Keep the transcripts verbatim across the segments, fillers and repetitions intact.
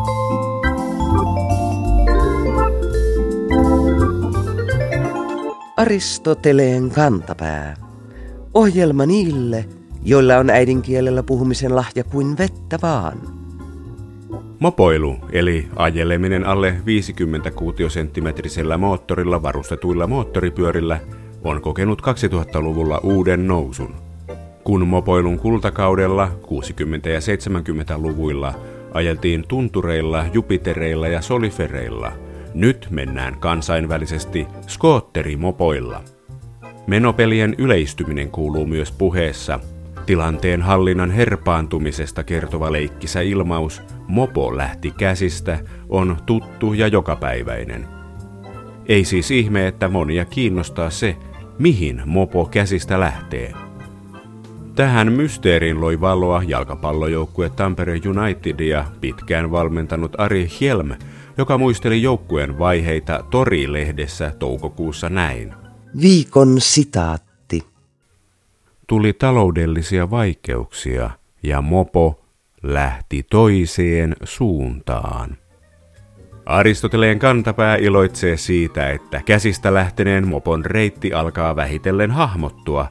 Aristoteleen kantapää. Ohjelma niille, joilla on äidinkielellä puhumisen lahja kuin vettä vaan. Mopoilu, eli ajeleminen alle viisikymmentä kuutiosenttimetrisellä moottorilla varustetuilla moottoripyörillä, on kokenut kaksituhattaluvulla uuden nousun. Kun mopoilun kultakaudella kuusikymmentä- ja seitsemänkymmentäluvuilla ajeltiin tuntureilla, jupitereilla ja solifereilla, nyt mennään kansainvälisesti skootterimopoilla. Menopelien yleistyminen kuuluu myös puheessa. Tilanteen hallinnan herpaantumisesta kertova leikkisä ilmaus "mopo lähti käsistä" on tuttu ja jokapäiväinen. Ei siis ihme, että monia kiinnostaa se, mihin mopo käsistä lähtee. Tähän mysteeriin loi valoa jalkapallojoukkue Tampere Unitedia pitkään valmentanut Ari Hjelm, joka muisteli joukkueen vaiheita Tori-lehdessä toukokuussa näin. Viikon sitaatti. Tuli taloudellisia vaikeuksia ja mopo lähti toiseen suuntaan. Aristoteleen kantapää iloitsee siitä, että käsistä lähteneen mopon reitti alkaa vähitellen hahmottua.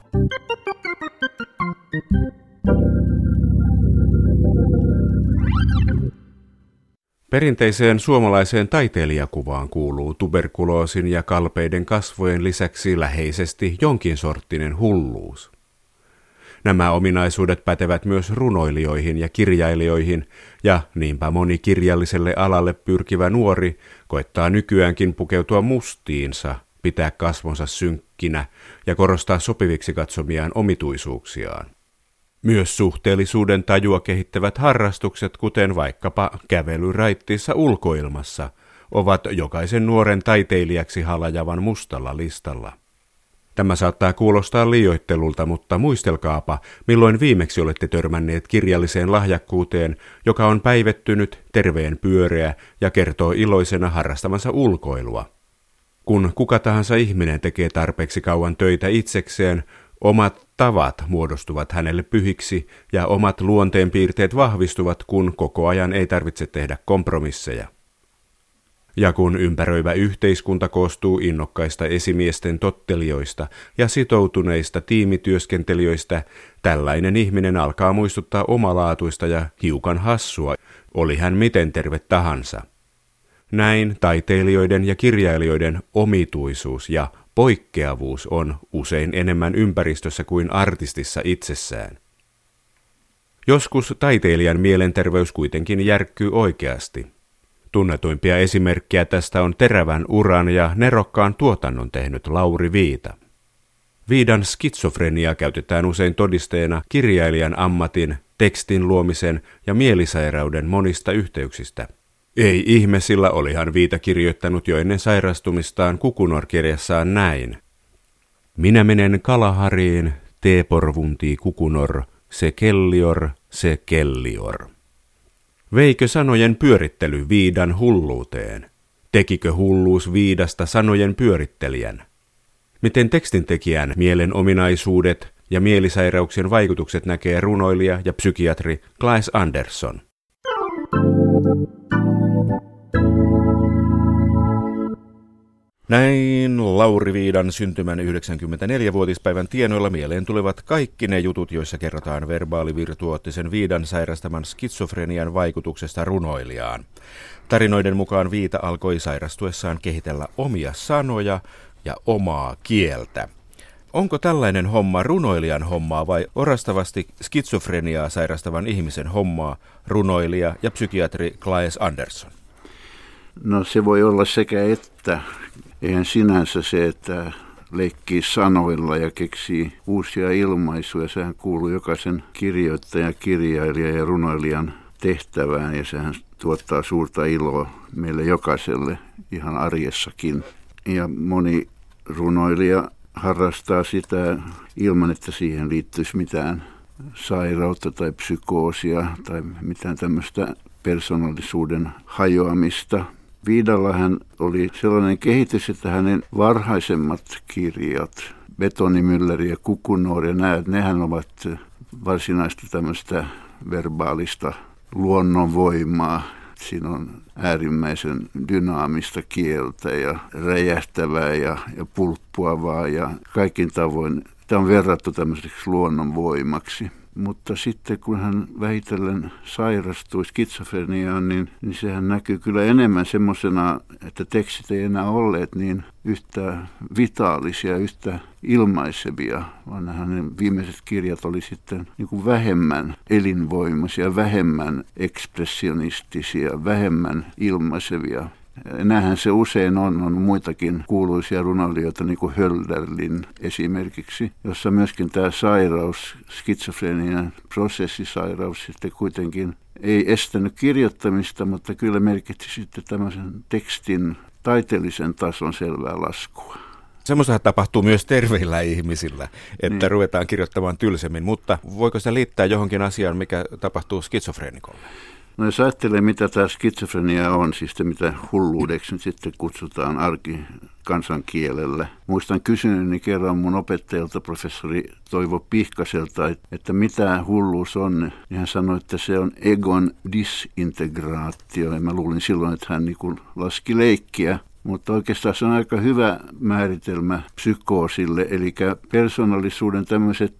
Perinteiseen suomalaiseen taiteilijakuvaan kuuluu tuberkuloosin ja kalpeiden kasvojen lisäksi läheisesti jonkin sorttinen hulluus. Nämä ominaisuudet pätevät myös runoilijoihin ja kirjailijoihin, ja niinpä moni kirjalliselle alalle pyrkivä nuori koettaa nykyäänkin pukeutua mustiinsa, pitää kasvonsa synkkinä ja korostaa sopiviksi katsomiaan omituisuuksiaan. Myös suhteellisuuden tajua kehittävät harrastukset, kuten vaikkapa kävely raittiissa ulkoilmassa, ovat jokaisen nuoren taiteilijaksi halajavan mustalla listalla. Tämä saattaa kuulostaa liioittelulta, mutta muistelkaapa, milloin viimeksi olette törmänneet kirjalliseen lahjakkuuteen, joka on päivettynyt, terveen pyöreä ja kertoo iloisena harrastamansa ulkoilua. Kun kuka tahansa ihminen tekee tarpeeksi kauan töitä itsekseen, omat tavat muodostuvat hänelle pyhiksi ja omat luonteenpiirteet vahvistuvat, kun koko ajan ei tarvitse tehdä kompromisseja. Ja kun ympäröivä yhteiskunta koostuu innokkaista esimiesten tottelijoista ja sitoutuneista tiimityöskentelijöistä, tällainen ihminen alkaa muistuttaa omalaatuista ja hiukan hassua, oli hän miten terve tahansa. Näin taiteilijoiden ja kirjailijoiden omituisuus ja poikkeavuus on usein enemmän ympäristössä kuin artistissa itsessään. Joskus taiteilijan mielenterveys kuitenkin järkkyy oikeasti. Tunnetuimpia esimerkkejä tästä on terävän uran ja nerokkaan tuotannon tehnyt Lauri Viita. Viidan skitsofrenia käytetään usein todisteena kirjailijan ammatin, tekstin luomisen ja mielisairauden monista yhteyksistä. Ei ihme, sillä olihan Viita kirjoittanut jo ennen sairastumistaan Kukunor-kirjassaan näin. Minä menen Kalahariin, teeporvuntii Kukunor, se kellior, se kellior. Veikö sanojen pyörittely Viidan hulluuteen? Tekikö hulluus Viidasta sanojen pyörittelijän? Miten tekstintekijän mielen ominaisuudet ja mielisairauksien vaikutukset näkee runoilija ja psykiatri Claes Andersson? Näin Lauri Viidan syntymän yhdeksänkymmentäneljävuotispäivän tienoilla mieleen tulevat kaikki ne jutut, joissa kerrotaan verbaalivirtuoottisen Viidan sairastaman skitsofrenian vaikutuksesta runoilijaan. Tarinoiden mukaan Viita alkoi sairastuessaan kehitellä omia sanoja ja omaa kieltä. Onko tällainen homma runoilijan hommaa vai orastavasti skitsofreniaa sairastavan ihmisen hommaa, runoilija ja psykiatri Claes Andersson? No se voi olla sekä että. Eihän sinänsä se, että leikkii sanoilla ja keksii uusia ilmaisuja. Sehän kuuluu jokaisen kirjoittajan, kirjailijan ja runoilijan tehtävään ja sehän tuottaa suurta iloa meille jokaiselle ihan arjessakin. Ja moni runoilija harrastaa sitä ilman, että siihen liittyisi mitään sairautta tai psykoosia tai mitään tämmöistä persoonallisuuden hajoamista. Viidalla hän oli sellainen kehitys, että hänen varhaisemmat kirjat, Betonimylläri ja Kukunor ja nämä, nehän ovat varsinaista tämmöistä verbaalista luonnonvoimaa. siinä on äärimmäisen dynaamista kieltä ja räjähtävää ja, ja pulppuavaa ja kaikin tavoin. Tämä on verrattu tämmöiseksi luonnonvoimaksi. Mutta sitten kun hän vähitellen sairastui skitsofreniaan, niin, niin sehän näkyy kyllä enemmän semmoisena, että tekstit ei enää olleet niin yhtä vitaalisia, yhtä ilmaisevia, vaan hänen viimeiset kirjat oli sitten niin kuin vähemmän elinvoimaisia, vähemmän ekspressionistisia, vähemmän ilmaisevia. Näinhän se usein on, on muitakin kuuluisia runoilijoita, niin kuin Hölderlin esimerkiksi, jossa myöskin tämä sairaus, skitsofrenian prosessisairaus sitten kuitenkin ei estänyt kirjoittamista, mutta kyllä merkitsi sitten tämmöisen tekstin taiteellisen tason selvää laskua. Semmoista tapahtuu myös terveillä ihmisillä, että niin. ruvetaan kirjoittamaan tylsemmin, mutta voiko sitä liittää johonkin asiaan, mikä tapahtuu skitsofreenikolle? No jos ajattelee, mitä tämä skitsofrenia on, siis se mitä hulluudeksi nyt sitten kutsutaan arkikansankielellä. Muistan kysyneeni kerran mun opettajalta, professori Toivo Pihkaselta, että mitä hulluus on. Niin hän sanoi, että se on egon disintegraatio. Ja mä luulin silloin, että hän niin kuin laski leikkiä. Mutta oikeastaan se on aika hyvä määritelmä psykoosille, eli persoonallisuuden tämmöiset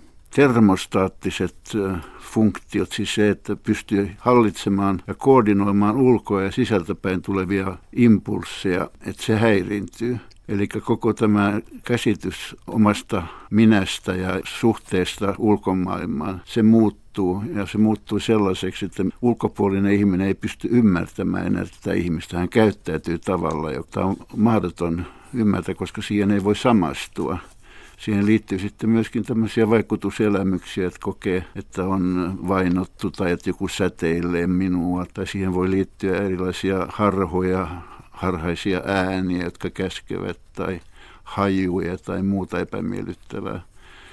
termostaattiset funktiot, siis se, että pystyy hallitsemaan ja koordinoimaan ulkoa ja sisältäpäin tulevia impulsseja, että se häiriintyy. Eli koko tämä käsitys omasta minästä ja suhteesta ulkomaailmaan, se muuttuu ja se muuttuu sellaiseksi, että ulkopuolinen ihminen ei pysty ymmärtämään enää tätä ihmistä. Hän käyttäytyy tavalla, jota on mahdoton ymmärtää, koska siihen ei voi samastua. Siihen liittyy sitten myöskin tämmöisiä vaikutuselämyksiä, että kokee, että on vainottu tai että joku säteilee minua. Tai siihen voi liittyä erilaisia harhoja, harhaisia ääniä, jotka käskevät tai hajuja tai muuta epämiellyttävää.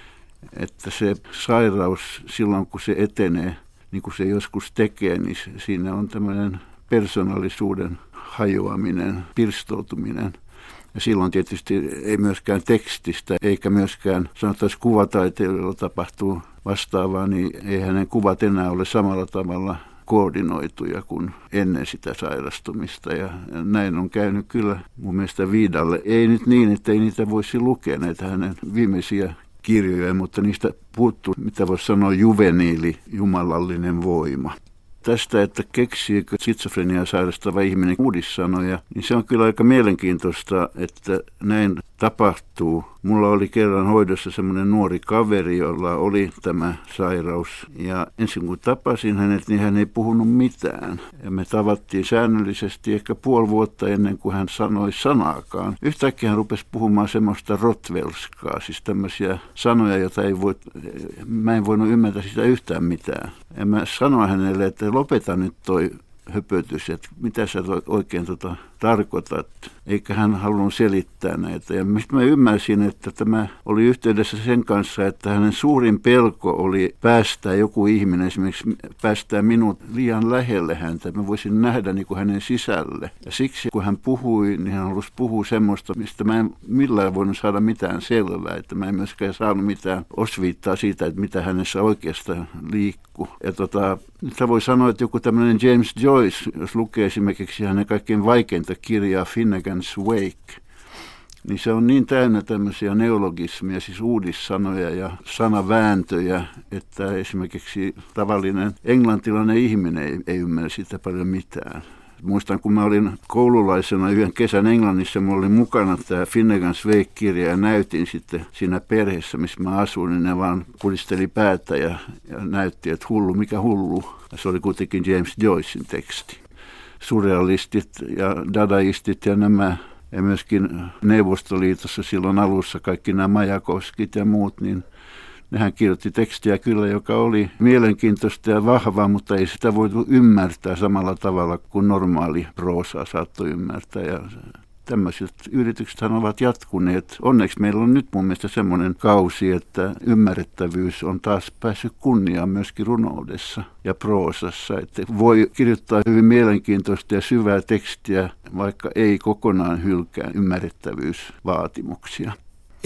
Että se sairaus silloin, kun se etenee, niin kuin se joskus tekee, niin siinä on tämmöinen persoonallisuuden hajoaminen, pirstoutuminen. Ja silloin tietysti ei myöskään tekstistä eikä myöskään sanotaan kuvataiteilijoilla tapahtuu vastaavaa, niin ei hänen kuvat enää ole samalla tavalla koordinoituja kuin ennen sitä sairastumista. Ja näin on käynyt kyllä mun mielestä Vidalle. Ei nyt niin, että ei niitä voisi lukea näitä hänen viimeisiä kirjoja, mutta niistä puuttuu, mitä voisi sanoa, juveniili, jumalallinen voima. Tästä, että keksiikö skitsofreniaa sairastava ihminen uudissanoja, niin se on kyllä aika mielenkiintoista, että näin tapahtuu. Mulla oli kerran hoidossa semmoinen nuori kaveri, jolla oli tämä sairaus. Ja ensin kun tapasin hänet, niin hän ei puhunut mitään. Ja me tavattiin säännöllisesti ehkä puoli vuotta ennen kuin hän sanoi sanaakaan. Yhtäkkiä hän rupesi puhumaan semmoista rotvelskaa, siis tämmöisiä sanoja, joita ei voi, mä en voinut ymmärtää sitä yhtään mitään. Ja mä sanoin hänelle, että lopeta nyt toi höpötys, että mitä sä oikein tota tarkoitat, eikä hän halunnut selittää näitä. Ja mistä mä ymmärsin, että tämä oli yhteydessä sen kanssa, että hänen suurin pelko oli päästää joku ihminen, esimerkiksi päästää minut liian lähelle häntä, mä voisin nähdä niin kuin hänen sisälle. Ja siksi kun hän puhui, niin hän halusi puhua semmoista, mistä mä en millään voinut saada mitään selvää, että mä en myöskään saanut mitään osviittaa siitä, että mitä hänessä oikeastaan liikkuu. Ja tota, nyt voi sanoa, että joku tämmöinen James Joyce, jos lukee esimerkiksi hänen kaikkein vaikeinta kirjaa Finnegan's Wake, niin se on niin täynnä tämmöisiä neologismia, siis uudissanoja ja sanavääntöjä, että esimerkiksi tavallinen englantilainen ihminen ei, ei ymmärrä siitä paljon mitään. Muistan, kun mä olin koululaisena yhden kesän Englannissa, mulla oli mukana tämä Finnegan's Wake-kirja ja näytin sitten siinä perheessä, missä mä asuin, niin ne vaan pudisteli päätä ja, ja näytti, että hullu, mikä hullu. Ja se oli kuitenkin James Joycein teksti. Surrealistit ja dadaistit ja nämä, ja myöskin Neuvostoliitossa silloin alussa kaikki nämä Majakovskit ja muut, niin nehän kirjoitti tekstiä kyllä, joka oli mielenkiintoista ja vahvaa, mutta ei sitä voitu ymmärtää samalla tavalla kuin normaali proosaa saattoi ymmärtää. Ja tämmöiset yrityksethän ovat jatkuneet. Onneksi meillä on nyt mun mielestä semmoinen kausi, että ymmärrettävyys on taas päässyt kunniaan myöskin runoudessa ja proosassa. Että voi kirjoittaa hyvin mielenkiintoista ja syvää tekstiä, vaikka ei kokonaan hylkää ymmärrettävyysvaatimuksia.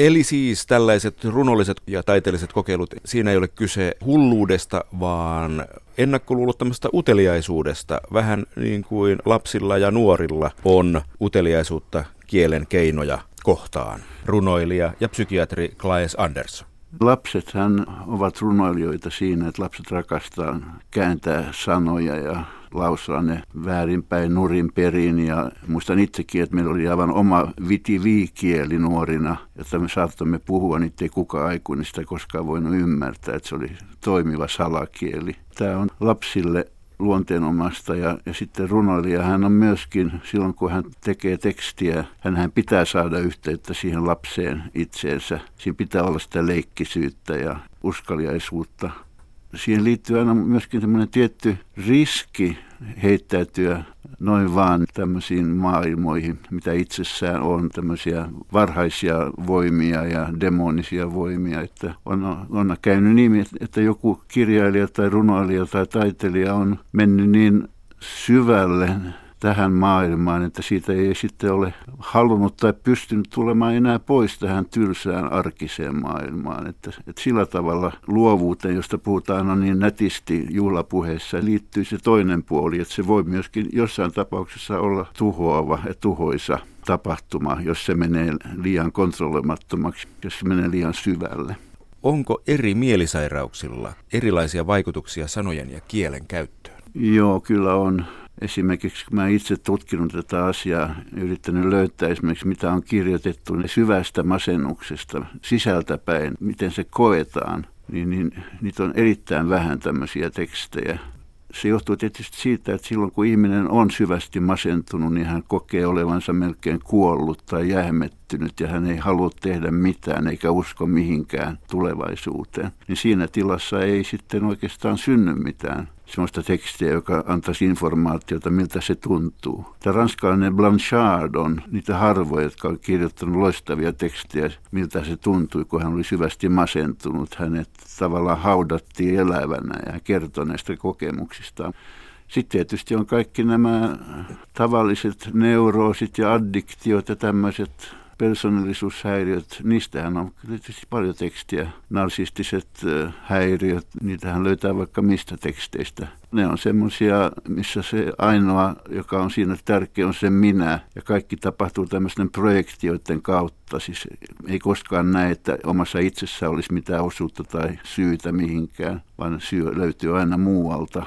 Eli siis tällaiset runolliset ja taiteelliset kokeilut, siinä ei ole kyse hulluudesta, vaan ennakkoluulottomasta uteliaisuudesta, vähän niin kuin lapsilla ja nuorilla on uteliaisuutta kielen keinoja kohtaan. Runoilija ja psykiatri Claes Andersson. Lapsethan ovat runoilijoita siinä, että lapset rakastaa kääntää sanoja ja lausua ne väärinpäin, nurin perin. Ja muistan itsekin, että meillä oli aivan oma viti-vii-kieli nuorina, jota me saatamme puhua, niin ei kukaan aikuinen sitä koskaan voinut ymmärtää, että se oli toimiva salakieli. Tämä on lapsille luonteenomasta ja, ja sitten runoilija hän on myöskin, silloin kun hän tekee tekstiä, hän pitää saada yhteyttä siihen lapseen itseensä. Siinä pitää olla sitä leikkisyyttä ja uskaliaisuutta. Siihen liittyy aina myöskin semmoinen tietty riski heittäytyä noin vaan tämmöisiin maailmoihin, mitä itsessään on, tämmöisiä varhaisia voimia ja demonisia voimia. Että on, on käynyt niin, että joku kirjailija tai runoilija tai taiteilija on mennyt niin syvälle tähän maailmaan, että siitä ei sitten ole halunnut tai pystynyt tulemaan enää pois tähän tylsään arkiseen maailmaan. Että, että sillä tavalla luovuuteen, josta puhutaan on niin nätisti juhlapuheissa, liittyy se toinen puoli, että se voi myöskin jossain tapauksessa olla tuhoava ja tuhoisa tapahtuma, jos se menee liian kontrolloimattomaksi, jos se menee liian syvälle. Onko eri mielisairauksilla erilaisia vaikutuksia sanojen ja kielen käyttöön? Joo, kyllä on. Esimerkiksi kun mä itse tutkinut tätä asiaa ja yrittänyt löytää esimerkiksi mitä on kirjoitettu niin syvästä masennuksesta sisältäpäin, miten se koetaan, niin, niin niitä on erittäin vähän tämmöisiä tekstejä. Se johtuu tietysti siitä, että silloin kun ihminen on syvästi masentunut, niin hän kokee olevansa melkein kuollut tai jähmettynyt ja hän ei halua tehdä mitään eikä usko mihinkään tulevaisuuteen. Niin siinä tilassa ei sitten oikeastaan synny mitään sellaista tekstiä, joka antaisi informaatiota, miltä se tuntuu. Tämä ranskalainen Blanchard on niitä harvoja, jotka on kirjoittanut loistavia tekstejä, miltä se tuntui, kun hän oli syvästi masentunut. Hänet tavallaan haudattiin elävänä ja kertoi näistä kokemuksistaan. Sitten tietysti on kaikki nämä tavalliset neuroosit ja addiktiot ja tämmöiset persoonallisuushäiriöt, niistähän on tietysti paljon tekstiä. Narsistiset häiriöt, niitähän löytää vaikka mistä teksteistä. Ne on semmoisia, missä se ainoa, joka on siinä tärkeä, on se minä. Ja kaikki tapahtuu tämmöisten projektioiden kautta. Siis ei koskaan näe, että omassa itsessä olisi mitään osuutta tai syytä mihinkään, vaan syy löytyy aina muualta.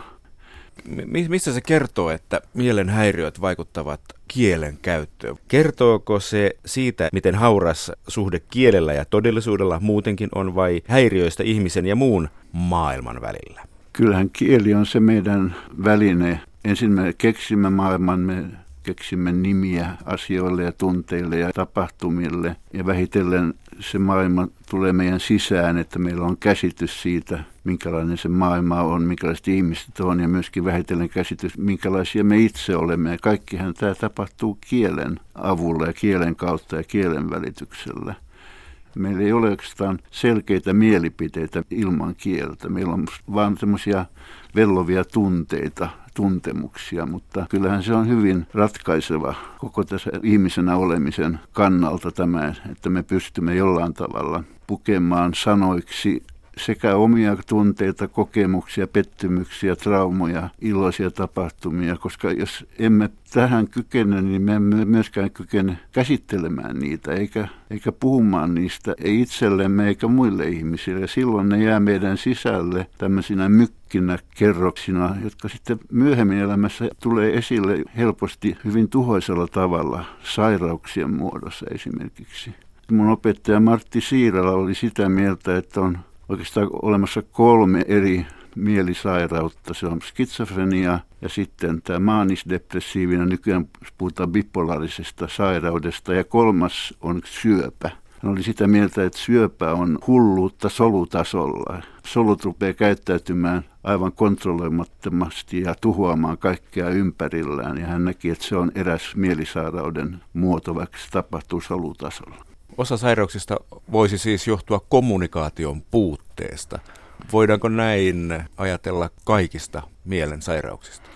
Mistä se kertoo, että mielen häiriöt vaikuttavat kielen käyttöön? Kertooko se siitä, miten hauras suhde kielellä ja todellisuudella muutenkin on, vai häiriöistä ihmisen ja muun maailman välillä? Kyllähän kieli on se meidän väline. Ensin me keksimme maailman, me keksimme nimiä asioille ja tunteille ja tapahtumille. Ja vähitellen se maailma tulee meidän sisään, että meillä on käsitys siitä, minkälainen se maailma on, minkälaiset ihmiset on ja myöskin vähitellen käsitys, minkälaisia me itse olemme. Ja kaikkihan tämä tapahtuu kielen avulla ja kielen kautta ja kielen välityksellä. Meillä ei ole oikeastaan selkeitä mielipiteitä ilman kieltä. Meillä on vaan semmoisia vellovia tunteita, tuntemuksia, mutta kyllähän se on hyvin ratkaiseva koko tässä ihmisenä olemisen kannalta tämä, että me pystymme jollain tavalla pukemaan sanoiksi sekä omia tunteita, kokemuksia, pettymyksiä, traumoja, iloisia tapahtumia, koska jos emme tähän kykene, niin me emme myöskään kykene käsittelemään niitä, eikä, eikä puhumaan niistä, ei itsellemme eikä muille ihmisille. Ja silloin ne jää meidän sisälle tämmöisinä mykkinä, kerroksina, jotka sitten myöhemmin elämässä tulee esille helposti hyvin tuhoisella tavalla, sairauksien muodossa esimerkiksi. Mun opettaja Martti Siirala oli sitä mieltä, että on oikeastaan olemassa kolme eri mielisairautta. Se on skitsofrenia ja sitten tämä maanisdepressiivinen, nykyään puhutaan bipolaarisesta sairaudesta ja kolmas on syöpä. Hän oli sitä mieltä, että syöpä on hulluutta solutasolla. Solut rupeaa käyttäytymään aivan kontrolloimattomasti ja tuhoamaan kaikkea ympärillään ja hän näki, että se on eräs mielisairauden muoto, vaikka se tapahtuu solutasolla. Osa sairauksista voisi siis johtua kommunikaation puutteesta. Voidaanko näin ajatella kaikista mielen sairauksista?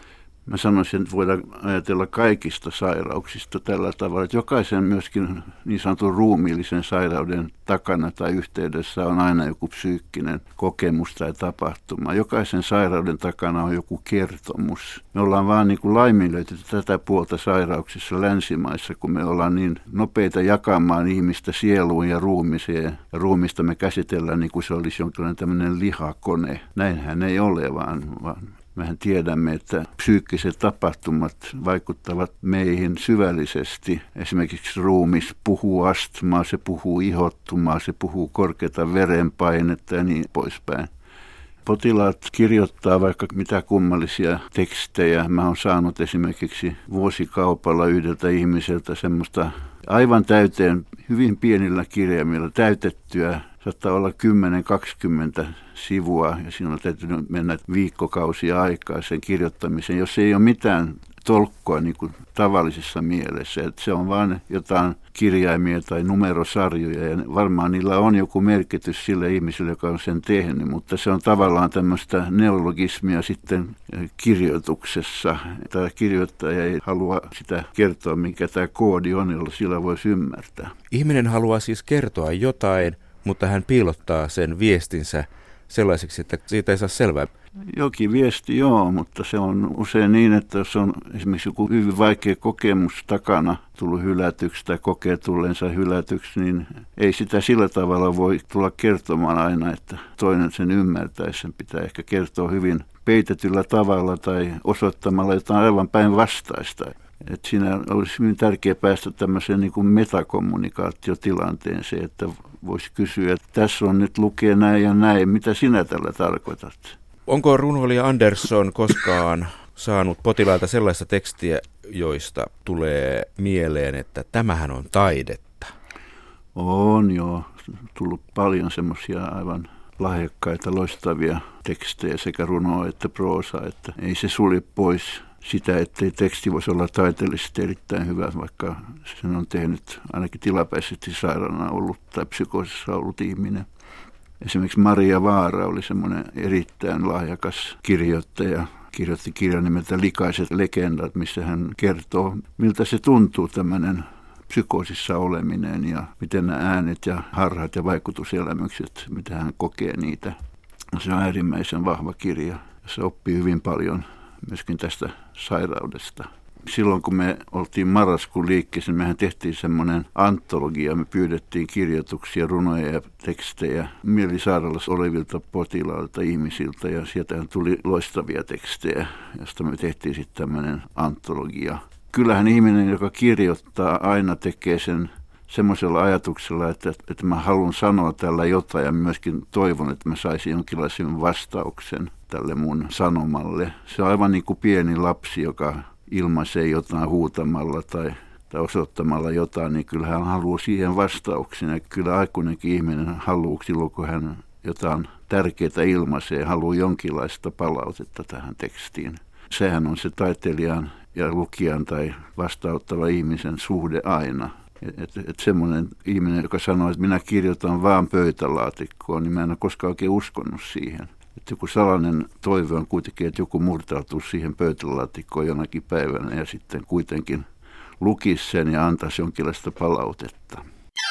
Mä sanoisin, että voidaan ajatella kaikista sairauksista tällä tavalla, että jokaisen myöskin niin sanotun ruumiillisen sairauden takana tai yhteydessä on aina joku psyykkinen kokemus tai tapahtuma. Jokaisen sairauden takana on joku kertomus. Me ollaan vaan niin kuin laiminlyöty tätä puolta sairauksissa länsimaissa, kun me ollaan niin nopeita jakamaan ihmistä sieluun ja ruumiseen. Ja ruumista me käsitellään niin kuin se olisi jonkinlainen tämmöinen lihakone. Näinhän ei ole, vaan... vaan mehän tiedämme, että psyykkiset tapahtumat vaikuttavat meihin syvällisesti. Esimerkiksi ruumis puhuu astmaa, se puhuu ihottumaa, se puhuu korkeata verenpainetta ja niin poispäin. Potilaat kirjoittaa vaikka mitä kummallisia tekstejä. Mä oon saanut esimerkiksi vuosikaupalla yhdeltä ihmiseltä semmoista aivan täyteen, hyvin pienillä kirjaimilla täytettyä. Saattaa olla kymmenen kaksikymmentä sivua ja siinä on täytynyt mennä viikkokausia aikaa sen kirjoittamiseen, jos ei ole mitään tolkkoa niin kuin tavallisessa mielessä. Että se on vain jotain kirjaimia tai numerosarjoja ja varmaan niillä on joku merkitys sille ihmiselle, joka on sen tehnyt, mutta se on tavallaan tämmöistä neologismia sitten kirjoituksessa. Tämä kirjoittaja ei halua sitä kertoa, mikä tämä koodi on, jolla sillä voisi ymmärtää. Ihminen haluaa siis kertoa jotain, mutta hän piilottaa sen viestinsä sellaiseksi, että siitä ei saa selvää. Jokin viesti joo, mutta se on usein niin, että jos on esimerkiksi joku hyvin vaikea kokemus takana tullut hylätyksi tai kokee tulleensa hylätyksi, niin ei sitä sillä tavalla voi tulla kertomaan aina, että toinen sen ymmärtäisi. Sen pitää ehkä kertoa hyvin peitetyllä tavalla tai osoittamalla jotain aivan päinvastaista. Että siinä olisi hyvin tärkeää päästä tämmöiseen niin kuin metakommunikaatiotilanteeseen, että voisi kysyä, että tässä on nyt lukee näin ja näin, mitä sinä tällä tarkoitat? Onko runoilija Andersson koskaan saanut potilailta sellaista tekstiä, joista tulee mieleen, että tämähän on taidetta? On joo, tullut paljon semmoisia aivan lahjakkaita, loistavia tekstejä sekä runoa että proosaa, että ei se sulje pois sitä, ettei teksti voisi olla taiteellisesti erittäin hyvä, vaikka sen on tehnyt ainakin tilapäisesti sairaana ollut tai psykoosissa ollut ihminen. Esimerkiksi Maria Vaara oli semmoinen erittäin lahjakas kirjoittaja. Kirjoitti kirjan nimeltä Likaiset legendat, missä hän kertoo, miltä se tuntuu tämmöinen psykoosissa oleminen ja miten nämä äänet ja harhat ja vaikutuselämykset, mitä hän kokee niitä. Se on äärimmäisen vahva kirja. Se oppii hyvin paljon myöskin tästä sairaudesta. Silloin kun me oltiin marraskuun liikkeessä, mehän tehtiin semmoinen antologia. Me pyydettiin kirjoituksia, runoja ja tekstejä mielisairaalassa olevilta potilailta, ihmisiltä. Ja sieltä tuli loistavia tekstejä, josta me tehtiin sitten tämmöinen antologia. Kyllähän ihminen, joka kirjoittaa, aina tekee sen semmoisella ajatuksella, että, että mä haluan sanoa tällä jotain ja myöskin toivon, että mä saisin jonkinlaisen vastauksen tälle mun sanomalle. Se on aivan niin kuin pieni lapsi, joka ilmaisee jotain huutamalla tai, tai osoittamalla jotain, niin kyllä hän haluaa siihen vastauksen. Ja kyllä aikuinenkin ihminen haluaa silloin, kun hän jotain tärkeää ilmaisee, haluaa jonkinlaista palautetta tähän tekstiin. Sehän on se taiteilijan ja lukijan tai vastaanottava ihmisen suhde aina. Että et semmoinen ihminen, joka sanoo, että minä kirjoitan vaan pöytälaatikkoon, niin mä en ole koskaan oikein uskonut siihen. Että joku salainen toive on kuitenkin, että joku murtautuu siihen pöytälaatikkoon jonakin päivänä ja sitten kuitenkin lukisi sen ja antaisi jonkinlaista palautetta.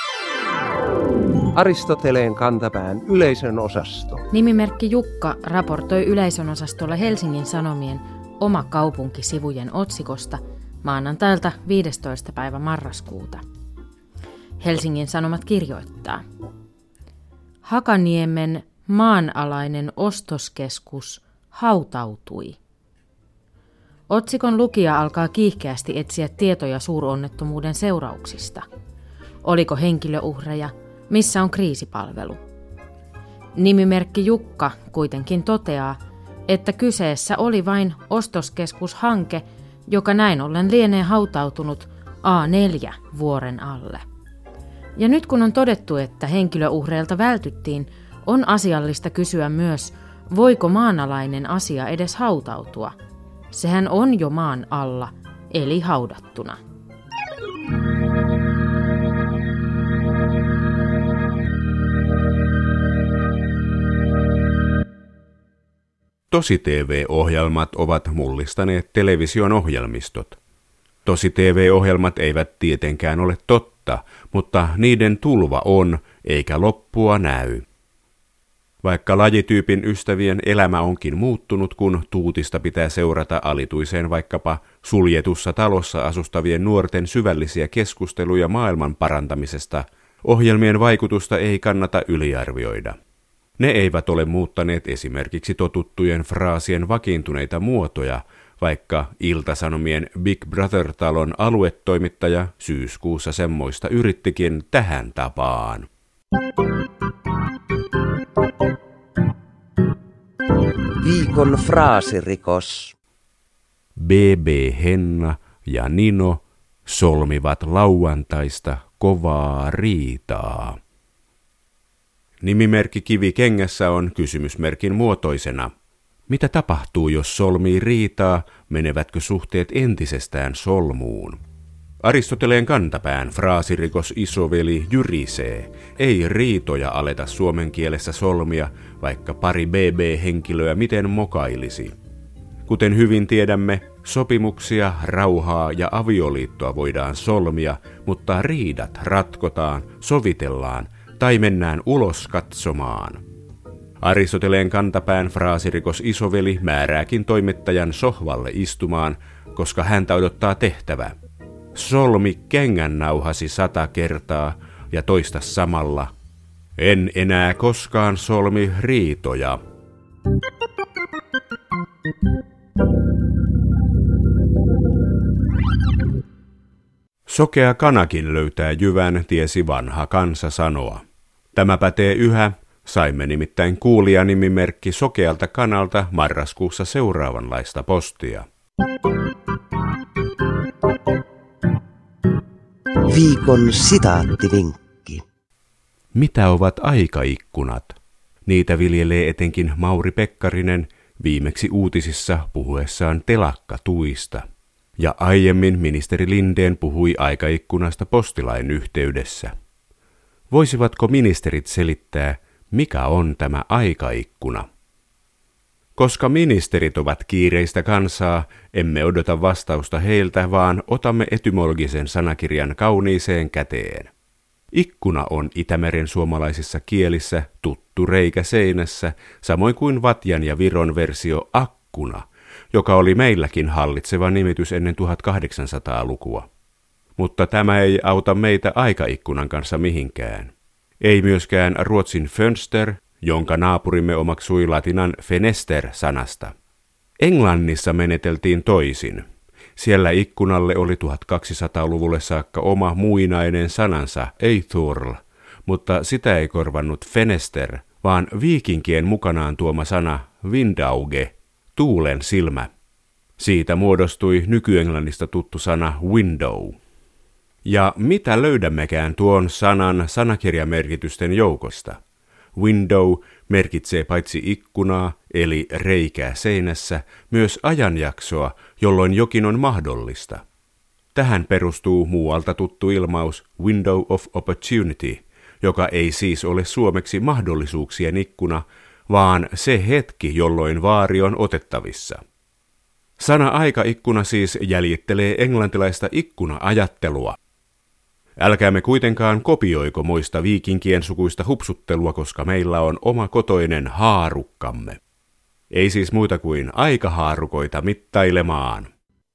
Aristoteleen kantapään yleisön osasto. Nimimerkki Jukka raportoi yleisön osastolle Helsingin Sanomien Oma kaupunki-sivujen otsikosta maanantailta viidestoista päivä marraskuuta. Helsingin Sanomat kirjoittaa: Hakaniemen maanalainen ostoskeskus hautautui. Otsikon lukija alkaa kiihkeästi etsiä tietoja suuronnettomuuden seurauksista. Oliko henkilöuhreja? Missä on kriisipalvelu? Nimimerkki Jukka kuitenkin toteaa, että kyseessä oli vain ostoskeskushanke, joka näin ollen lienee hautautunut A neljä vuoren alle. Ja nyt kun on todettu, että henkilöuhreilta vältyttiin, on asiallista kysyä myös, voiko maanalainen asia edes hautautua. Sehän on jo maan alla, eli haudattuna. Tosi-T V-ohjelmat ovat mullistaneet television ohjelmistot. Tosi-T V-ohjelmat eivät tietenkään ole totta, mutta niiden tulva on, eikä loppua näy. Vaikka lajityypin ystävien elämä onkin muuttunut, kun tuutista pitää seurata alituiseen vaikkapa suljetussa talossa asustavien nuorten syvällisiä keskusteluja maailman parantamisesta, ohjelmien vaikutusta ei kannata yliarvioida. Ne eivät ole muuttaneet esimerkiksi totuttujen fraasien vakiintuneita muotoja, vaikka Ilta-Sanomien Big Brother-talon aluetoimittaja syyskuussa semmoista yrittikin tähän tapaan. Viikon fraasirikos. B B Henna ja Nino solmivat lauantaista kovaa riitaa. Nimimerkki Kivi kengässä on kysymysmerkin muotoisena. Mitä tapahtuu, jos solmii riitaa, menevätkö suhteet entisestään solmuun? Aristoteleen kantapään fraasirikos isoveli jyrisee. Ei riitoja aleta suomen kielessä solmia, vaikka pari B B-henkilöä miten mokailisi. Kuten hyvin tiedämme, sopimuksia, rauhaa ja avioliittoa voidaan solmia, mutta riidat ratkotaan, sovitellaan tai mennään ulos katsomaan. Aristoteleen kantapään fraasirikos isoveli määrääkin toimittajan sohvalle istumaan, koska häntä odottaa tehtävä. Solmi kengännauhasi sata kertaa ja toista samalla. En enää koskaan solmi riitoja. Sokea kanakin löytää jyvän, tiesi vanha kansa sanoa. Tämä pätee yhä. Saimme nimittäin kuulijanimimerkki sokealta kanalta marraskuussa seuraavanlaista postia. Viikon sitaattivinkki. Mitä ovat aikaikkunat? Niitä viljelee etenkin Mauri Pekkarinen viimeksi uutisissa puhuessaan telakkatuista. Ja aiemmin ministeri Lindén puhui aikaikkunasta postilain yhteydessä. Voisivatko ministerit selittää, mikä on tämä aikaikkuna? Koska ministerit ovat kiireistä kansaa, emme odota vastausta heiltä, vaan otamme etymologisen sanakirjan kauniiseen käteen. Ikkuna on Itämeren suomalaisissa kielissä tuttu reikä seinässä, samoin kuin vatjan ja viron versio akkuna, joka oli meilläkin hallitseva nimitys ennen tuhatkahdeksansataalukua. Mutta tämä ei auta meitä aikaikkunan kanssa mihinkään. Ei myöskään ruotsin fönster, jonka naapurimme omaksui latinan fenester-sanasta. Englannissa meneteltiin toisin. Siellä ikkunalle oli tuhatkaksisataaluvulle saakka oma muinainen sanansa, eithurl, mutta sitä ei korvannut fenester, vaan viikinkien mukanaan tuoma sana windauge, tuulen silmä. Siitä muodostui nykyenglannista tuttu sana window. Ja mitä löydämmekään tuon sanan sanakirjamerkitysten joukosta? Window merkitsee paitsi ikkunaa, eli reikää seinässä, myös ajanjaksoa, jolloin jokin on mahdollista. Tähän perustuu muualta tuttu ilmaus window of opportunity, joka ei siis ole suomeksi mahdollisuuksien ikkuna, vaan se hetki, jolloin vaari on otettavissa. Sana aikaikkuna siis jäljittelee englantilaista ikkuna-ajattelua. Älkäämme kuitenkaan kopioiko moista viikinkien sukuista hupsuttelua, koska meillä on oma kotoinen haarukkamme. Ei siis muita kuin aikahaarukoita mittailemaan.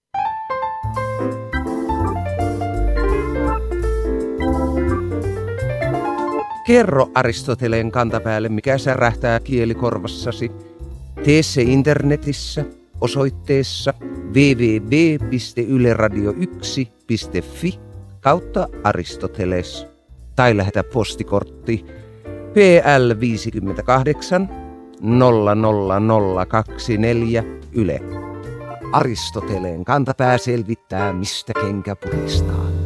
Kerro Aristoteleen kantapäälle, mikä särähtää kielikorvassasi. Tee se internetissä osoitteessa double-u double-u double-u piste yle radio yksi piste fi kautta Aristoteles tai lähetä postikortti P L viisikymmentäkahdeksan nolla nolla nolla kaksikymmentäneljä Yle. Aristoteleen kantapää selvittää, mistä kenkä puristaa.